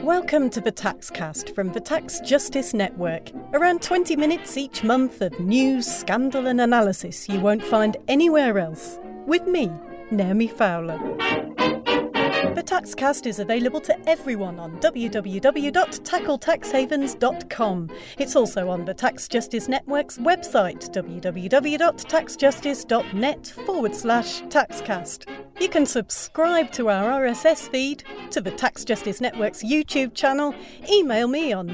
Welcome to the Taxcast from the Tax Justice Network. Around 20 minutes each month of news, scandal and analysis you won't find anywhere else. With me, Naomi Fowler. The Taxcast is available to everyone on www.tackletaxhavens.com. It's also on the Tax Justice Network's website, www.taxjustice.net/taxcast. You can subscribe to our RSS feed, to the Tax Justice Network's YouTube channel, email me on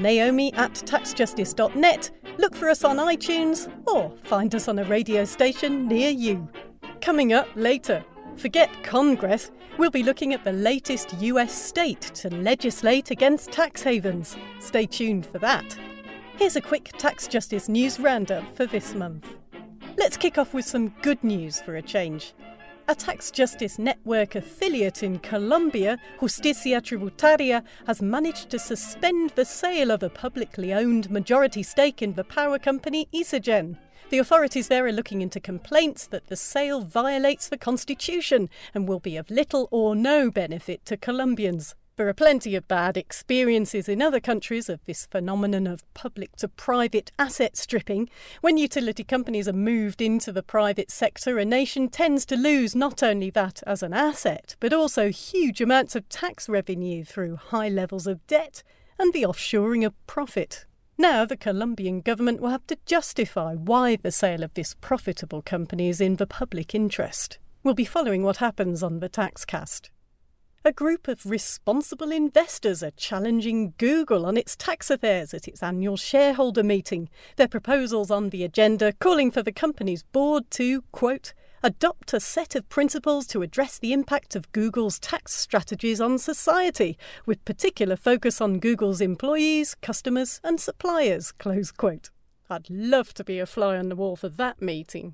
naomi@taxjustice.net, look for us on iTunes, or find us on a radio station near you. Coming up later, forget Congress, we'll be looking at the latest US state to legislate against tax havens. Stay tuned for that. Here's a quick Tax Justice News roundup for this month. Let's kick off with some good news for a change. A Tax Justice Network affiliate in Colombia, Justicia Tributaria, has managed to suspend the sale of a publicly owned majority stake in the power company Isagen. The authorities there are looking into complaints that the sale violates the constitution and will be of little or no benefit to Colombians. There are plenty of bad experiences in other countries of this phenomenon of public-to-private asset stripping. When utility companies are moved into the private sector, a nation tends to lose not only that as an asset, but also huge amounts of tax revenue through high levels of debt and the offshoring of profit. Now the Colombian government will have to justify why the sale of this profitable company is in the public interest. We'll be following what happens on the Taxcast. A group of responsible investors are challenging Google on its tax affairs at its annual shareholder meeting. Their proposals on the agenda calling for the company's board to, quote, adopt a set of principles to address the impact of Google's tax strategies on society, with particular focus on Google's employees, customers and suppliers, close quote. I'd love to be a fly on the wall for that meeting.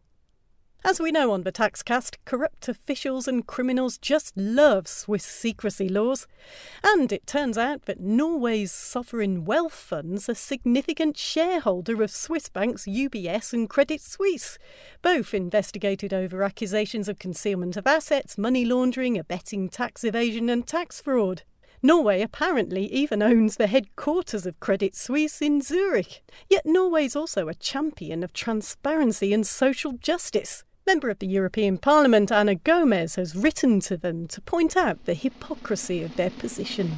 As we know on the Taxcast, corrupt officials and criminals just love Swiss secrecy laws. And it turns out that Norway's sovereign wealth funds are a significant shareholder of Swiss banks UBS and Credit Suisse, both investigated over accusations of concealment of assets, money laundering, abetting tax evasion and tax fraud. Norway apparently even owns the headquarters of Credit Suisse in Zurich. Yet Norway's also a champion of transparency and social justice. Member of the European Parliament Ana Gomez has written to them to point out the hypocrisy of their position.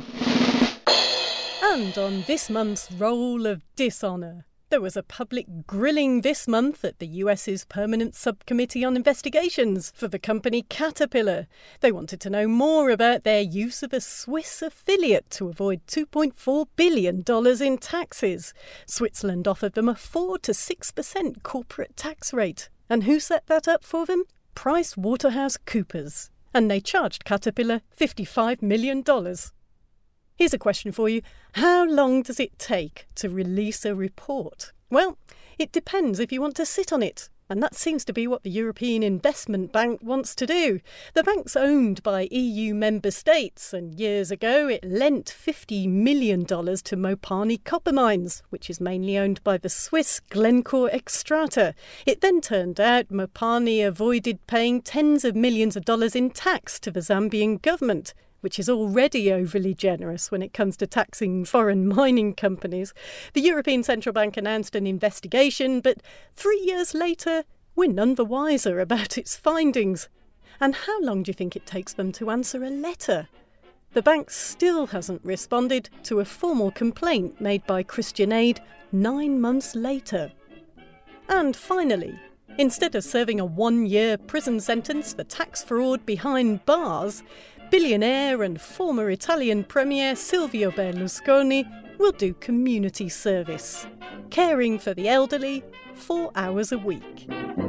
And on this month's Roll of Dishonour, there was a public grilling this month at the US's Permanent Subcommittee on Investigations for the company Caterpillar. They wanted to know more about their use of a Swiss affiliate to avoid $2.4 billion in taxes. Switzerland offered them a 4 to 6% corporate tax rate. And who set that up for them? PricewaterhouseCoopers. And they charged Caterpillar $55 million. Here's a question for you. How long does it take to release a report? Well, it depends if you want to sit on it. And that seems to be what the European Investment Bank wants to do. The bank's owned by EU member states, and years ago it lent $50 million to Mopani Copper Mines, which is mainly owned by the Swiss Glencore Xstrata. It then turned out Mopani avoided paying tens of millions of dollars in tax to the Zambian government, which is already overly generous when it comes to taxing foreign mining companies. The European Central Bank announced an investigation, but 3 years later, we're none the wiser about its findings. And how long do you think it takes them to answer a letter? The bank still hasn't responded to a formal complaint made by Christian Aid 9 months later. And finally, instead of serving a 1-year prison sentence for tax fraud behind bars, billionaire and former Italian Premier Silvio Berlusconi will do community service, caring for the elderly 4 hours a week.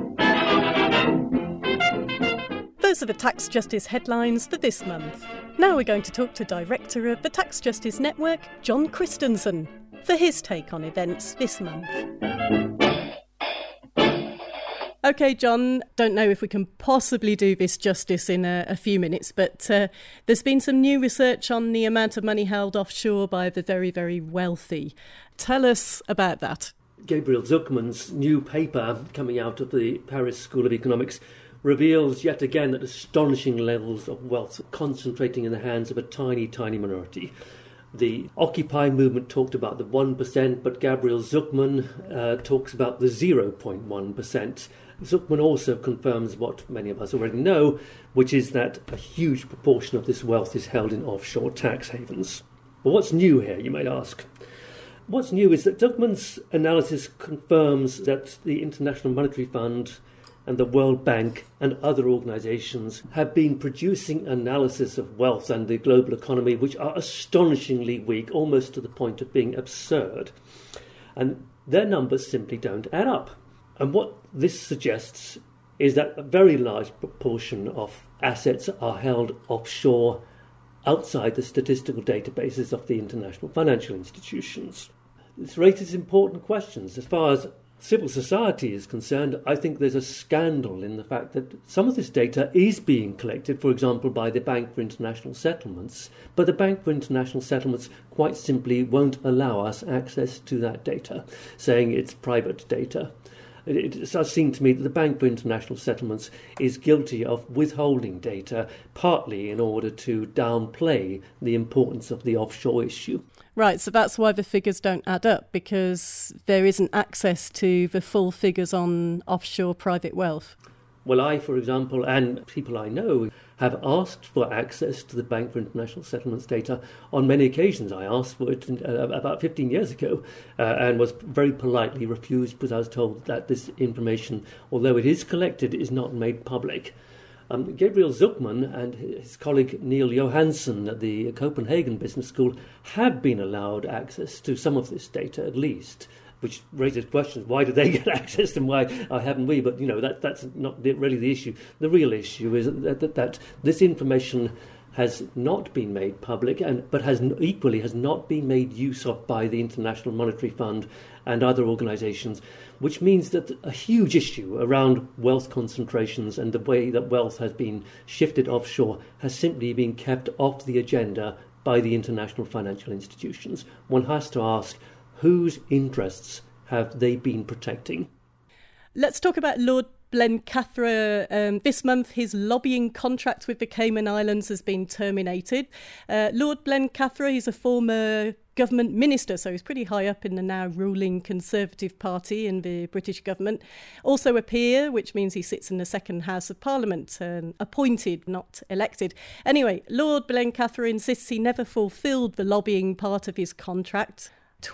Those are the Tax Justice headlines for this month. Now we're going to talk to Director of the Tax Justice Network, John Christensen, for his take on events this month. OK, John, don't know if we can possibly do this justice in a few minutes, but there's been some new research on the amount of money held offshore by the very, very wealthy. Tell us about that. Gabriel Zucman's new paper coming out of the Paris School of Economics reveals yet again that astonishing levels of wealth concentrating in the hands of a tiny, tiny minority. The Occupy movement talked about the 1%, but Gabriel Zucman talks about the 0.1%. Zucman also confirms what many of us already know, which is that a huge proportion of this wealth is held in offshore tax havens. Well, what's new here, you might ask? What's new is that Zucman's analysis confirms that the International Monetary Fund and the World Bank and other organisations have been producing analysis of wealth and the global economy which are astonishingly weak, almost to the point of being absurd. And their numbers simply don't add up. And what this suggests is that a very large proportion of assets are held offshore outside the statistical databases of the international financial institutions. This raises important questions. As far as civil society is concerned, I think there's a scandal in the fact that some of this data is being collected, for example, by the Bank for International Settlements, but the Bank for International Settlements quite simply won't allow us access to that data, saying it's private data. It does seem to me that the Bank for International Settlements is guilty of withholding data, partly in order to downplay the importance of the offshore issue. Right, so that's why the figures don't add up, because there isn't access to the full figures on offshore private wealth. Well, I, for example, and people I know, have asked for access to the Bank for International Settlements data on many occasions. I asked for it about 15 years ago and was very politely refused because I was told that this information, although it is collected, is not made public. Gabriel Zucman and his colleague Neil Johansson at the Copenhagen Business School have been allowed access to some of this data, at least, which raises questions. Why do they get access and why haven't we? But, that's not really the issue. The real issue is that this information has not been made public, but has not been made use of by the International Monetary Fund and other organisations, which means that a huge issue around wealth concentrations and the way that wealth has been shifted offshore has simply been kept off the agenda by the international financial institutions. One has to ask, whose interests have they been protecting? Let's talk about Lord Blencathra. This month, his lobbying contract with the Cayman Islands has been terminated. Lord Blencathra, he's a former government minister, so he's pretty high up in the now ruling Conservative Party in the British government. Also a peer, which means he sits in the second House of Parliament, appointed, not elected. Anyway, Lord Blencathra insists he never fulfilled the lobbying part of his contract.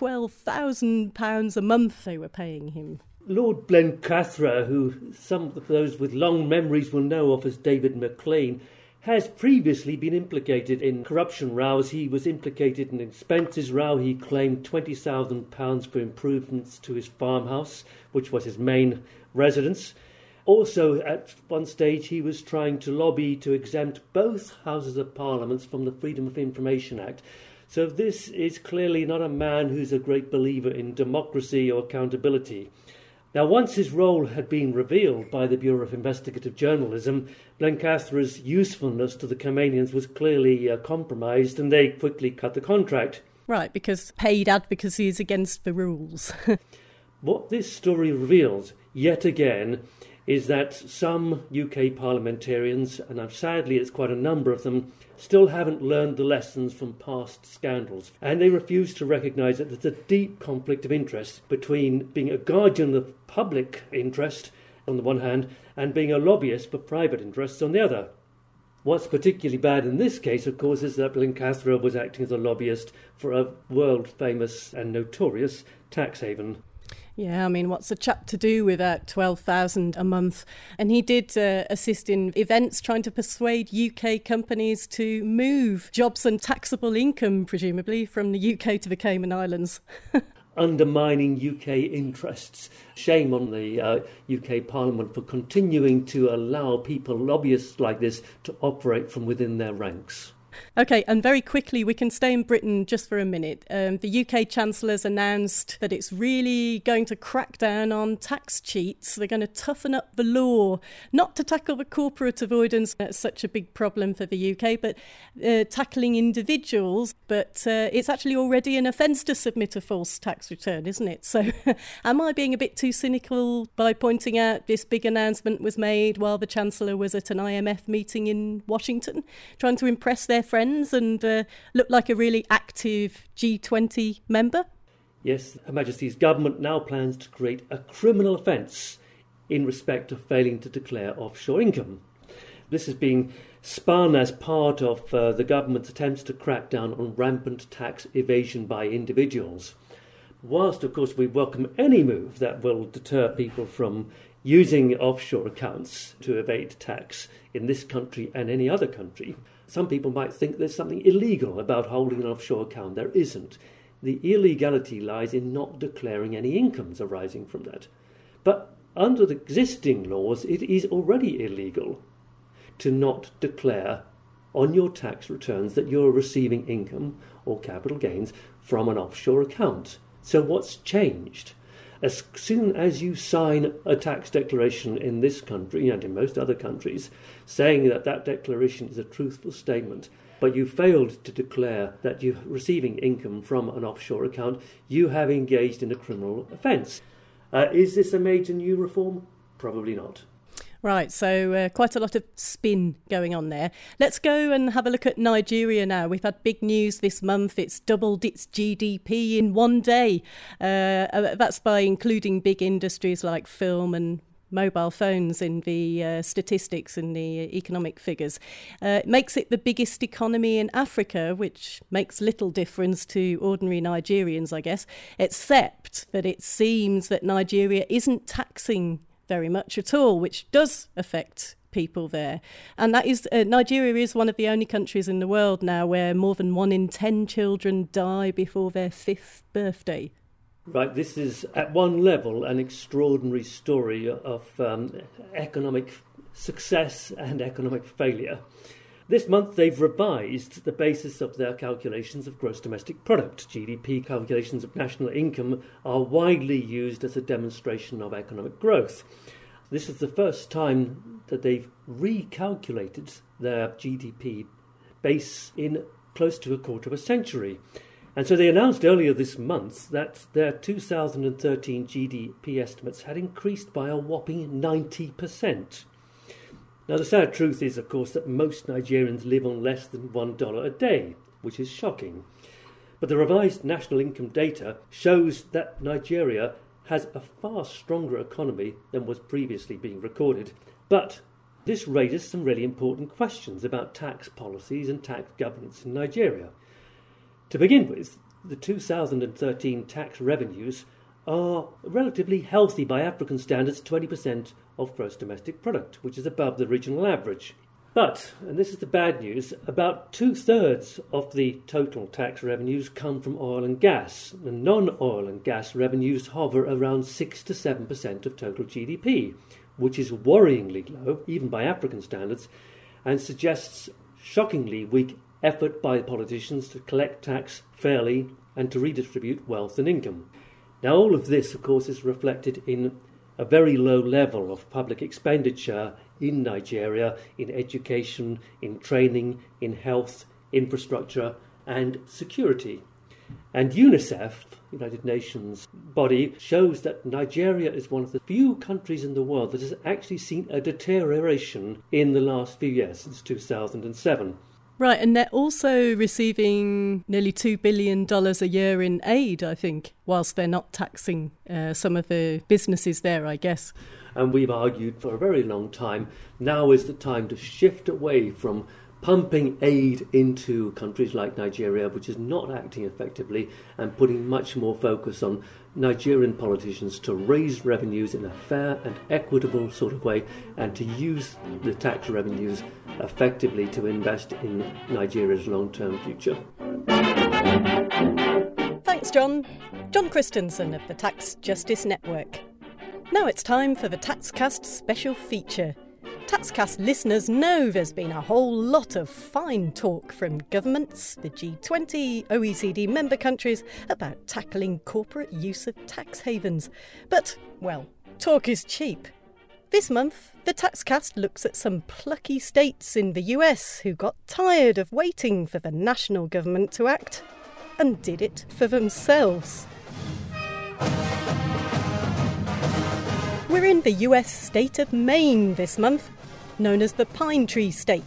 £12,000 a month they were paying him. Lord Blencathra, who some of those with long memories will know of as David McLean, has previously been implicated in corruption rows. He was implicated in an expenses row. He claimed £20,000 for improvements to his farmhouse, which was his main residence. Also, at one stage, he was trying to lobby to exempt both Houses of Parliament from the Freedom of Information Act. So this is clearly not a man who's a great believer in democracy or accountability. Now, once his role had been revealed by the Bureau of Investigative Journalism, Blencathra's usefulness to the Caymanians was clearly compromised, and they quickly cut the contract. Right, because paid advocacy is against the rules. What this story reveals, yet again, is that some UK parliamentarians, and sadly it's quite a number of them, still haven't learned the lessons from past scandals. And they refuse to recognise that there's a deep conflict of interest between being a guardian of public interest on the one hand and being a lobbyist for private interests on the other. What's particularly bad in this case, of course, is that Blencathra was acting as a lobbyist for a world-famous and notorious tax haven. Yeah, I mean, what's a chap to do with $12,000 a month? And he did assist in events trying to persuade UK companies to move jobs and taxable income, presumably, from the UK to the Cayman Islands. Undermining UK interests. Shame on the UK Parliament for continuing to allow people, lobbyists like this, to operate from within their ranks. OK, and very quickly, we can stay in Britain just for a minute. The UK Chancellor's announced that it's really going to crack down on tax cheats. They're going to toughen up the law, not to tackle the corporate avoidance, that's such a big problem for the UK, but tackling individuals. But it's actually already an offence to submit a false tax return, isn't it? So am I being a bit too cynical by pointing out this big announcement was made while the Chancellor was at an IMF meeting in Washington, trying to impress their their friends and look like a really active G20 member? Yes, Her Majesty's government now plans to create a criminal offence in respect of failing to declare offshore income. This is being spun as part of the government's attempts to crack down on rampant tax evasion by individuals. Whilst, of course, we welcome any move that will deter people from using offshore accounts to evade tax in this country and any other country, some people might think there's something illegal about holding an offshore account. There isn't. The illegality lies in not declaring any incomes arising from that. But under the existing laws, it is already illegal to not declare on your tax returns that you're receiving income or capital gains from an offshore account. So what's changed? As soon as you sign a tax declaration in this country and in most other countries, saying that that declaration is a truthful statement, but you failed to declare that you're receiving income from an offshore account, you have engaged in a criminal offence. Is this a major new reform? Probably not. Right, so quite a lot of spin going on there. Let's go and have a look at Nigeria now. We've had big news this month. It's doubled its GDP in one day. That's by including big industries like film and mobile phones in the statistics and the economic figures. It makes it the biggest economy in Africa, which makes little difference to ordinary Nigerians, I guess, except that it seems that Nigeria isn't taxing very much at all, which does affect people there. And that is Nigeria is one of the only countries in the world now where more than 1 in 10 children die before their 5th birthday. Right, this is at one level an extraordinary story of economic success and economic failure. This month they've revised the basis of their calculations of gross domestic product. GDP calculations of national income are widely used as a demonstration of economic growth. This is the first time that they've recalculated their GDP base in close to a quarter of a century. And so they announced earlier this month that their 2013 GDP estimates had increased by a whopping 90%. Now, the sad truth is, of course, that most Nigerians live on less than $1 a day, which is shocking. But the revised national income data shows that Nigeria has a far stronger economy than was previously being recorded. But this raises some really important questions about tax policies and tax governance in Nigeria. To begin with, the 2013 tax revenues are relatively healthy by African standards, 20% of gross domestic product, which is above the regional average. But, and this is the bad news, about 2/3 of the total tax revenues come from oil and gas. The non-oil and gas revenues hover around 6 to 7% of total GDP, which is worryingly low, even by African standards, and suggests shockingly weak effort by politicians to collect tax fairly and to redistribute wealth and income. Now, all of this, of course, is reflected in a very low level of public expenditure in Nigeria, in education, in training, in health, infrastructure, and security. And UNICEF, United Nations body, shows that Nigeria is one of the few countries in the world that has actually seen a deterioration in the last few years, since 2007. Right, and they're also receiving nearly $2 billion a year in aid, I think, whilst they're not taxing some of the businesses there, I guess. And we've argued for a very long time, now is the time to shift away from pumping aid into countries like Nigeria, which is not acting effectively, and putting much more focus on Nigerian politicians to raise revenues in a fair and equitable sort of way, and to use the tax revenues effectively to invest in Nigeria's long-term future. Thanks, John. John Christensen of the Tax Justice Network. Now it's time for the TaxCast special feature. TaxCast listeners know there's been a whole lot of fine talk from governments, the G20, OECD member countries about tackling corporate use of tax havens. But, well, talk is cheap. This month, the TaxCast looks at some plucky states in the US who got tired of waiting for the national government to act and did it for themselves. We're in the US state of Maine this month, known as the Pine Tree State.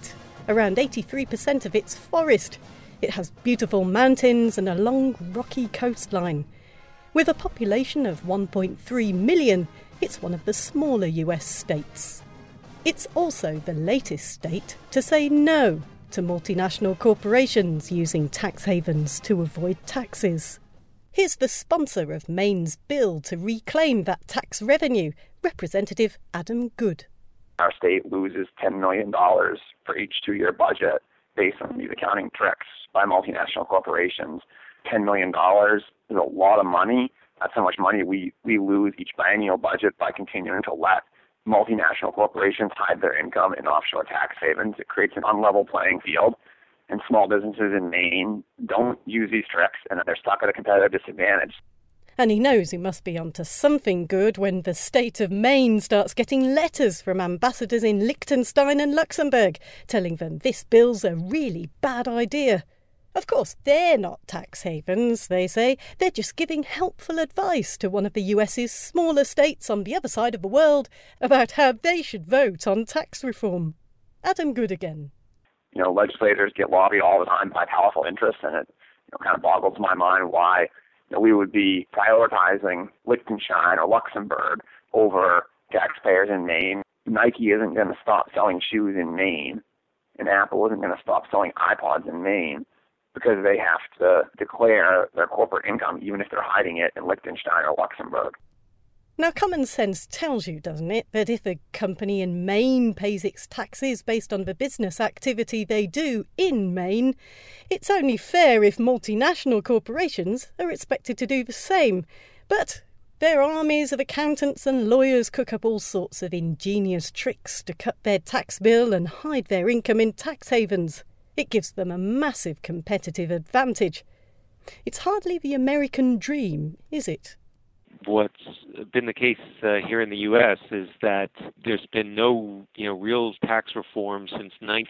around 83% of its forest. It has beautiful mountains and a long, rocky coastline. With a population of 1.3 million, it's one of the smaller US states. It's also the latest state to say no to multinational corporations using tax havens to avoid taxes. Here's the sponsor of Maine's bill to reclaim that tax revenue, Representative Adam Good. Our state loses $10 million for each two-year budget based on these accounting tricks by multinational corporations. $10 million is a lot of money. That's how much money we lose each biennial budget by continuing to let multinational corporations hide their income in offshore tax havens. It creates an unlevel playing field, and small businesses in Maine don't use these tricks, and they're stuck at a competitive disadvantage. And he knows he must be onto something good when the state of Maine starts getting letters from ambassadors in Liechtenstein and Luxembourg telling them this bill's a really bad idea. Of course, they're not tax havens, they say. They're just giving helpful advice to one of the US's smaller states on the other side of the world about how they should vote on tax reform. Adam Good again. Legislators get lobbied all the time by powerful interests, and it kind of boggles my mind why we would be prioritizing Liechtenstein or Luxembourg over taxpayers in Maine. Nike isn't going to stop selling shoes in Maine, and Apple isn't going to stop selling iPods in Maine because they have to declare their corporate income even if they're hiding it in Liechtenstein or Luxembourg. Now, common sense tells you, doesn't it, that if a company in Maine pays its taxes based on the business activity they do in Maine, it's only fair if multinational corporations are expected to do the same. But their armies of accountants and lawyers cook up all sorts of ingenious tricks to cut their tax bill and hide their income in tax havens. It gives them a massive competitive advantage. It's hardly the American dream, is it? What's been the case here in the U.S. is that there's been no, real tax reform since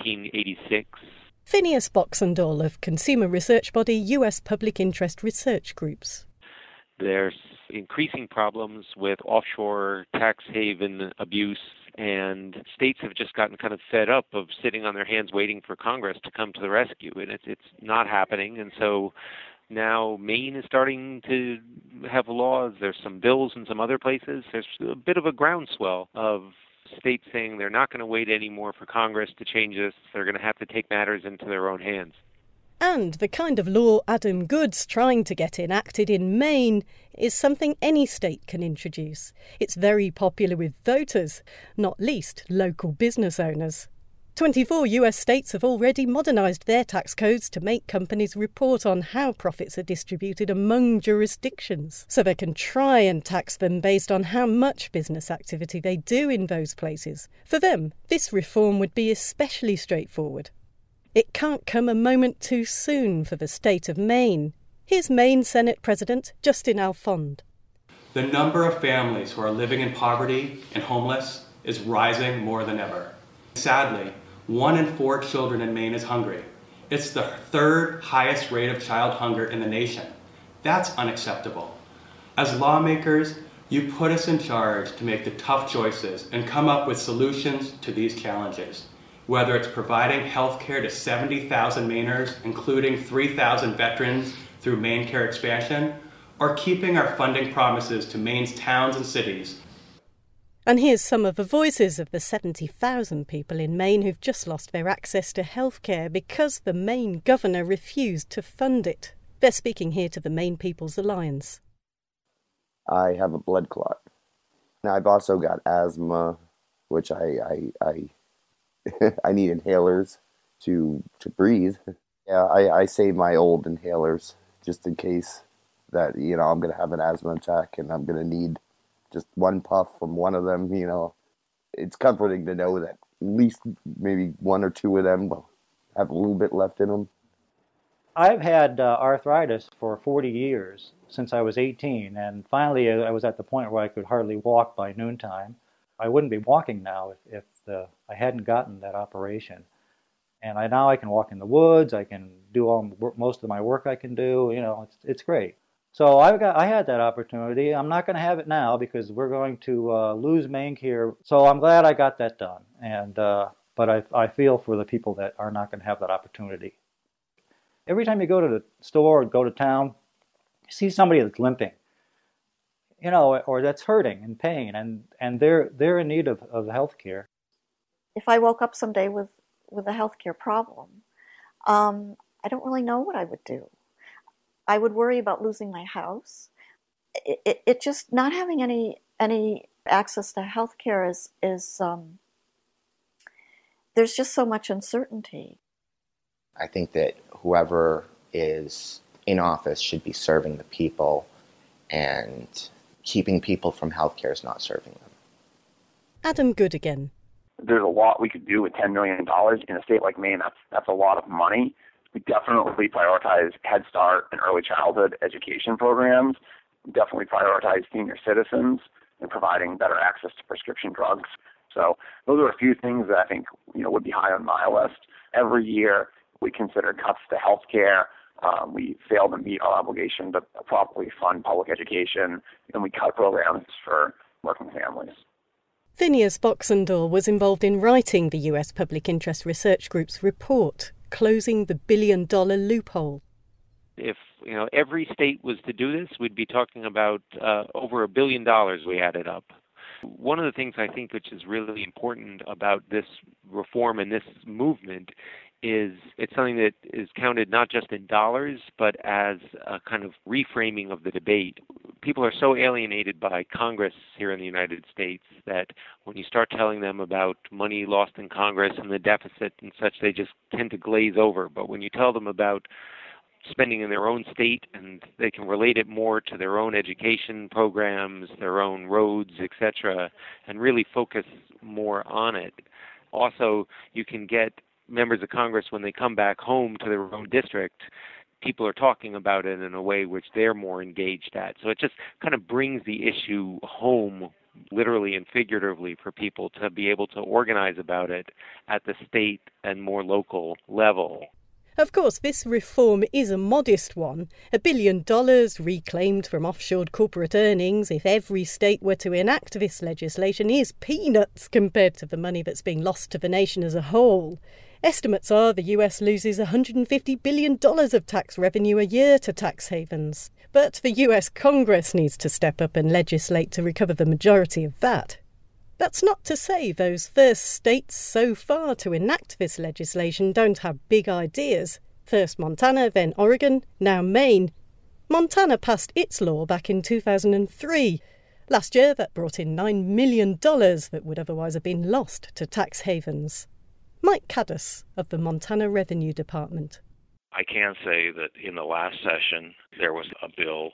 1986. Phineas Boxendall of consumer research body US Public Interest Research Groups. There's increasing problems with offshore tax haven abuse, and states have just gotten kind of fed up of sitting on their hands waiting for Congress to come to the rescue, and it's not happening. And so now Maine is starting to have laws. There's some bills in some other places. There's a bit of a groundswell of states saying they're not going to wait anymore for Congress to change this. They're going to have to take matters into their own hands. And the kind of law Adam Good's trying to get enacted in Maine is something any state can introduce. It's very popular with voters, not least local business owners. 24 US states have already modernised their tax codes to make companies report on how profits are distributed among jurisdictions, so they can try and tax them based on how much business activity they do in those places. For them, this reform would be especially straightforward. It can't come a moment too soon for the state of Maine. Here's Maine Senate President Justin Alfond. The number of families who are living in poverty and homeless is rising more than ever. Sadly, 1 in 4 children in Maine is hungry. It's the third highest rate of child hunger in the nation. That's unacceptable. As lawmakers, you put us in charge to make the tough choices and come up with solutions to these challenges. Whether it's providing health care to 70,000 Mainers, including 3,000 veterans through Maine Care expansion, or keeping our funding promises to Maine's towns and cities. And here's some of the voices of the 70,000 people in Maine who've just lost their access to healthcare because the Maine governor refused to fund it. They're speaking here to the Maine People's Alliance. I have a blood clot. I've also got asthma, which I I need inhalers to breathe. Yeah, I save my old inhalers just in case that, I'm going to have an asthma attack and I'm going to need just one puff from one of them. It's comforting to know that at least maybe 1 or 2 of them will have a little bit left in them. I've had arthritis for 40 years, since I was 18, and finally I was at the point where I could hardly walk by noontime. I wouldn't be walking now if I hadn't gotten that operation. And now I can walk in the woods, I can do most of my work I can do, it's great. So I had that opportunity. I'm not going to have it now because we're going to lose Maine Care. So I'm glad I got that done. And but I feel for the people that are not going to have that opportunity. Every time you go to the store or go to town, you see somebody that's limping, or that's hurting and pain, and they're in need of health care. If I woke up someday with a health care problem, I don't really know what I would do. I would worry about losing my house. It just not having any access to health care is there's just so much uncertainty. I think that whoever is in office should be serving the people, and keeping people from healthcare is not serving them. Adam Good again. There's a lot we could do with $10 million in a state like Maine. That's a lot of money. We definitely prioritize Head Start and early childhood education programs. We definitely prioritize senior citizens and providing better access to prescription drugs. So those are a few things that I think would be high on my list. Every year we consider cuts to health care. We fail to meet our obligation to properly fund public education, and we cut programs for working families. Phineas Boxendall was involved in writing the US Public Interest Research Group's report, Closing the $1 Billion Loophole. If every state was to do this, we'd be talking about over $1 billion we added up. One of the things I think which is really important about this reform and this movement is it's something that is counted not just in dollars, but as a kind of reframing of the debate. People are so alienated by Congress here in the United States that when you start telling them about money lost in Congress and the deficit and such, they just tend to glaze over. But when you tell them about spending in their own state, and they can relate it more to their own education programs, their own roads, etc., and really focus more on it. Also, you can get members of Congress, when they come back home to their own district, people are talking about it in a way which they're more engaged at. So it just kind of brings the issue home, literally and figuratively, for people to be able to organize about it at the state and more local level. Of course, this reform is a modest one. $1 billion reclaimed from offshore corporate earnings if every state were to enact this legislation is peanuts compared to the money that's being lost to the nation as a whole. Estimates are the US loses $150 billion of tax revenue a year to tax havens. But the US Congress needs to step up and legislate to recover the majority of that. That's not to say those first states so far to enact this legislation don't have big ideas. First Montana, then Oregon, now Maine. Montana passed its law back in 2003. Last year that brought in $9 million that would otherwise have been lost to tax havens. Mike Caddis of the Montana Revenue Department. I can say that in the last session there was a bill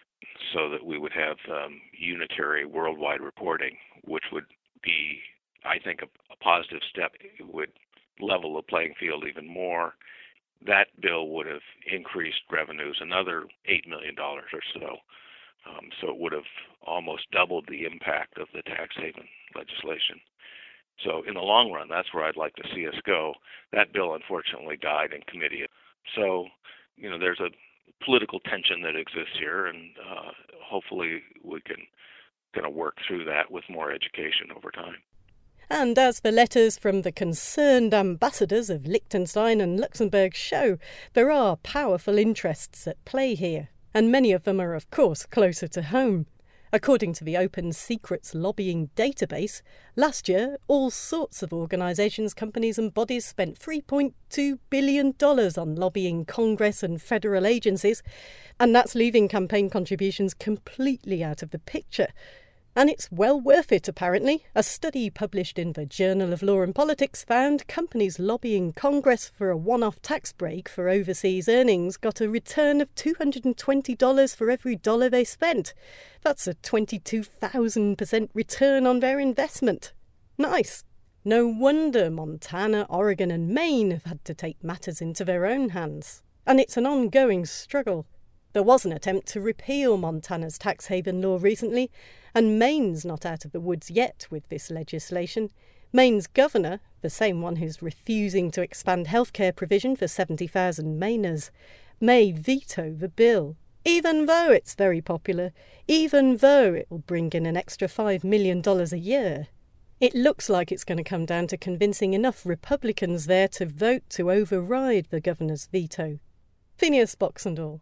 so that we would have unitary worldwide reporting, which would be, I think, a positive step. It would level the playing field even more. That bill would have increased revenues another $8 million or so. So it would have almost doubled the impact of the tax haven legislation. So in the long run, that's where I'd like to see us go. That bill, unfortunately, died in committee. So, there's a political tension that exists here, and hopefully we can kind of work through that with more education over time. And as the letters from the concerned ambassadors of Liechtenstein and Luxembourg show, there are powerful interests at play here, and many of them are, of course, closer to home. According to the Open Secrets Lobbying Database, last year all sorts of organisations, companies and bodies spent $3.2 billion on lobbying Congress and federal agencies, and that's leaving campaign contributions completely out of the picture. And it's well worth it, apparently. A study published in the Journal of Law and Politics found companies lobbying Congress for a one-off tax break for overseas earnings got a return of $220 for every dollar they spent. That's a 22,000% return on their investment. Nice. No wonder Montana, Oregon and Maine have had to take matters into their own hands. And it's an ongoing struggle. There was an attempt to repeal Montana's tax haven law recently, and Maine's not out of the woods yet with this legislation. Maine's governor, the same one who's refusing to expand healthcare provision for 70,000 Mainers, may veto the bill, even though it's very popular, even though it will bring in an extra $5 million a year. It looks like it's going to come down to convincing enough Republicans there to vote to override the governor's veto. Phineas Boxendall.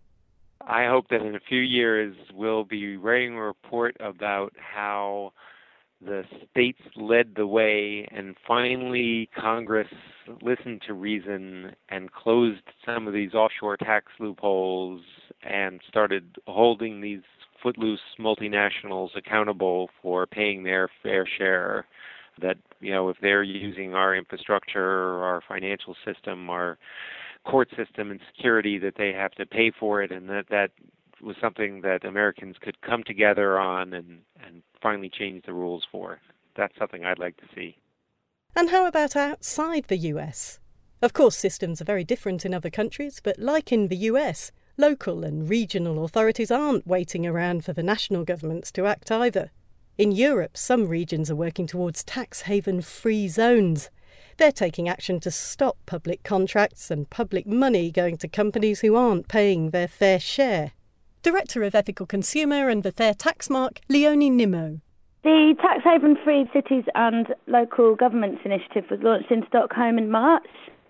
I hope that in a few years we'll be writing a report about how the states led the way and finally Congress listened to reason and closed some of these offshore tax loopholes and started holding these footloose multinationals accountable for paying their fair share. That, if they're using our infrastructure, our financial system, our court system and security, that they have to pay for it, and that was something that Americans could come together on and finally change the rules for. That's something I'd like to see. And how about outside the US? Of course, systems are very different in other countries, but like in the US, local and regional authorities aren't waiting around for the national governments to act either. In Europe, some regions are working towards tax haven-free zones. They're taking action to stop public contracts and public money going to companies who aren't paying their fair share. Director of Ethical Consumer and the Fair Tax Mark, Leonie Nimmo. The Tax Haven Free Cities and Local Governments Initiative was launched in Stockholm in March.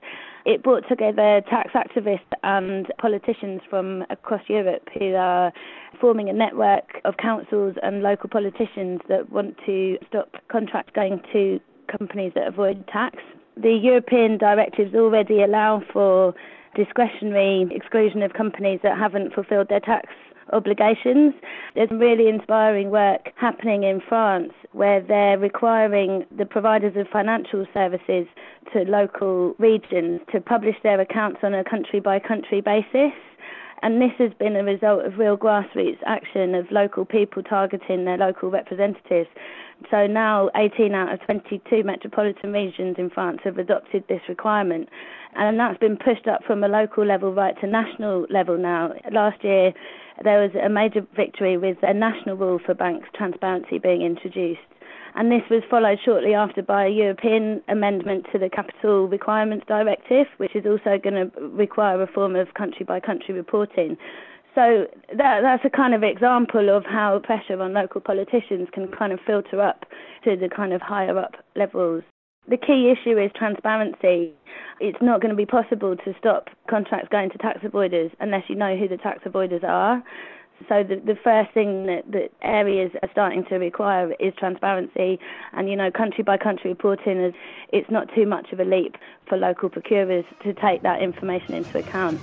It brought together tax activists and politicians from across Europe who are forming a network of councils and local politicians that want to stop contracts going to companies that avoid tax. The European directives already allow for discretionary exclusion of companies that haven't fulfilled their tax obligations. There's really inspiring work happening in France where they're requiring the providers of financial services to local regions to publish their accounts on a country-by-country basis. And this has been a result of real grassroots action of local people targeting their local representatives. So now 18 out of 22 metropolitan regions in France have adopted this requirement. And that's been pushed up from a local level right to national level now. Last year, there was a major victory with a national rule for banks transparency being introduced. And this was followed shortly after by a European amendment to the Capital Requirements Directive, which is also going to require a form of country-by-country reporting. So that's a kind of example of how pressure on local politicians can kind of filter up to the kind of higher up levels. The key issue is transparency. It's not going to be possible to stop contracts going to tax avoiders unless you know who the tax avoiders are. So the first thing that areas are starting to require is transparency, and country-by-country reporting it's not too much of a leap for local procurers to take that information into account.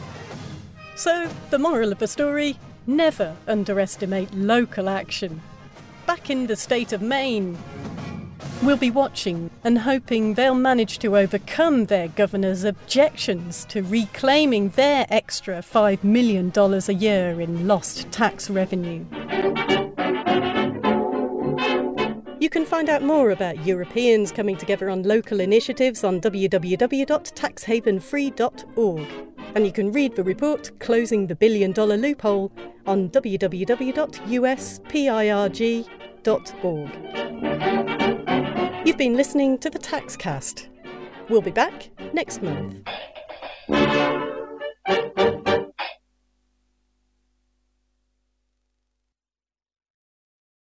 So, the moral of the story, never underestimate local action. Back in the state of Maine, we'll be watching and hoping they'll manage to overcome their governor's objections to reclaiming their extra $5 million a year in lost tax revenue. You can find out more about Europeans coming together on local initiatives on www.taxhavenfree.org. And you can read the report Closing the $1 Billion Loophole on www.uspirg.org. You've been listening to the Taxcast. We'll be back next month.